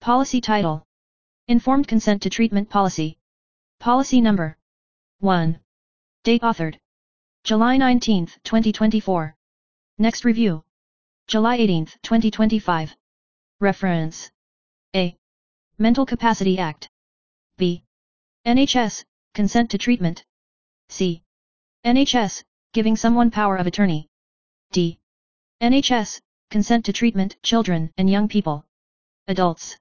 Policy Title: Informed Consent to Treatment Policy. Policy Number 1. Date authored: July 19, 2024. Next review: July 18, 2025. Reference: A. Mental Capacity Act. B. NHS, Consent to Treatment. C. NHS, Giving Someone Power of Attorney. D. NHS, Consent to Treatment, Children and Young People. Adults.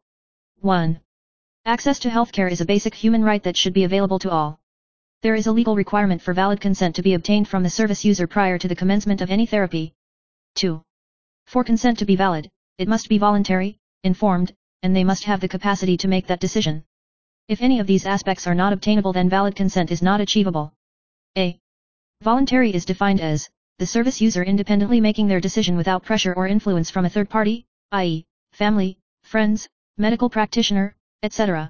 1. Access to healthcare is a basic human right that should be available to all. There is a legal requirement for valid consent to be obtained from the service user prior to the commencement of any therapy. 2. For consent to be valid, it must be voluntary, informed, and they must have the capacity to make that decision. If any of these aspects are not obtainable, then valid consent is not achievable. A. Voluntary is defined as the service user independently making their decision without pressure or influence from a third party, i.e., family, friends, medical practitioner, etc.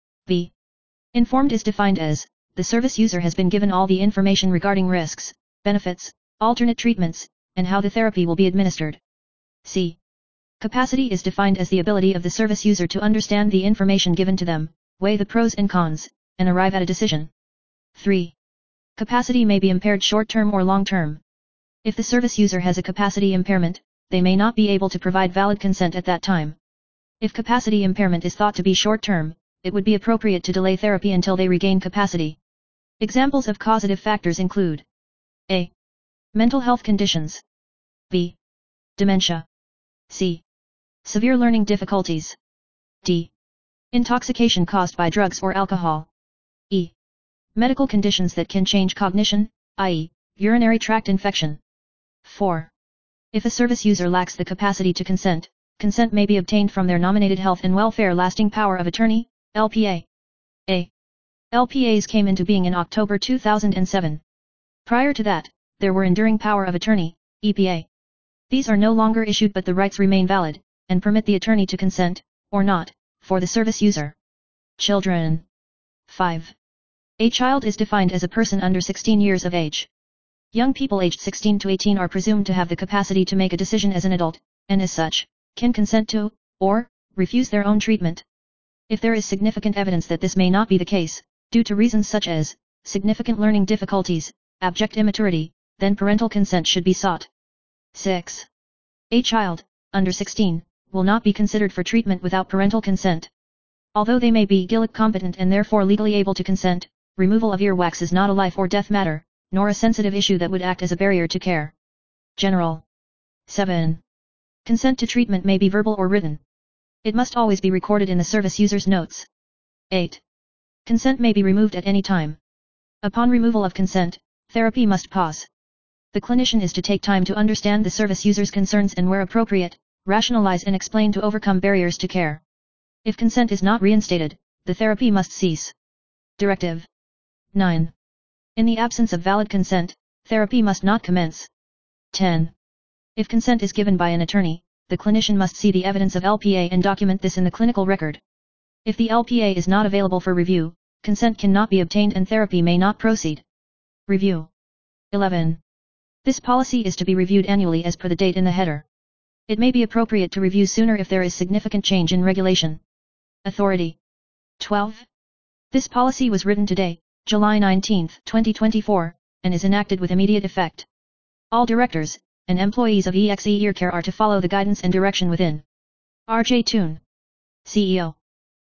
B. Informed is defined as the service user has been given all the information regarding risks, benefits, alternate treatments, and how the therapy will be administered. C. Capacity is defined as the ability of the service user to understand the information given to them, weigh the pros and cons, and arrive at a decision. 3. Capacity may be impaired short-term or long-term. If the service user has a capacity impairment, they may not be able to provide valid consent at that time. If capacity impairment is thought to be short-term, it would be appropriate to delay therapy until they regain capacity. Examples of causative factors include: A. Mental health conditions. B. Dementia. C. Severe learning difficulties. D. Intoxication caused by drugs or alcohol. E. Medical conditions that can change cognition, i.e., urinary tract infection. 4. If a service user lacks the capacity to consent, consent may be obtained from their nominated Health and Welfare Lasting Power of Attorney, LPA. A. LPAs came into being in October 2007. Prior to that, there were Enduring Power of Attorney, EPA. These are no longer issued, but the rights remain valid, and permit the attorney to consent, or not, for the service user. Children. 5. A child is defined as a person under 16 years of age. Young people aged 16 to 18 are presumed to have the capacity to make a decision as an adult, and as such, can consent to, or refuse their own treatment. If there is significant evidence that this may not be the case, due to reasons such as significant learning difficulties, abject immaturity, then parental consent should be sought. 6. A child, under 16, will not be considered for treatment without parental consent. Although they may be GILIC competent and therefore legally able to consent, removal of earwax is not a life or death matter, nor a sensitive issue that would act as a barrier to care. General. 7. Consent to treatment may be verbal or written. It must always be recorded in the service user's notes. 8. Consent may be removed at any time. Upon removal of consent, therapy must pause. The clinician is to take time to understand the service user's concerns and, where appropriate, rationalize and explain to overcome barriers to care. If consent is not reinstated, the therapy must cease. Directive 9. In the absence of valid consent, therapy must not commence. 10. If consent is given by an attorney, the clinician must see the evidence of LPA and document this in the clinical record. If the LPA is not available for review, consent cannot be obtained and therapy may not proceed. Review 11. This policy is to be reviewed annually as per the date in the header. It may be appropriate to review sooner if there is significant change in regulation. Authority 12. This policy was written today, July 19, 2024, and is enacted with immediate effect. All directors and employees of EXE Earcare are to follow the guidance and direction within. R.J. Toon, CEO.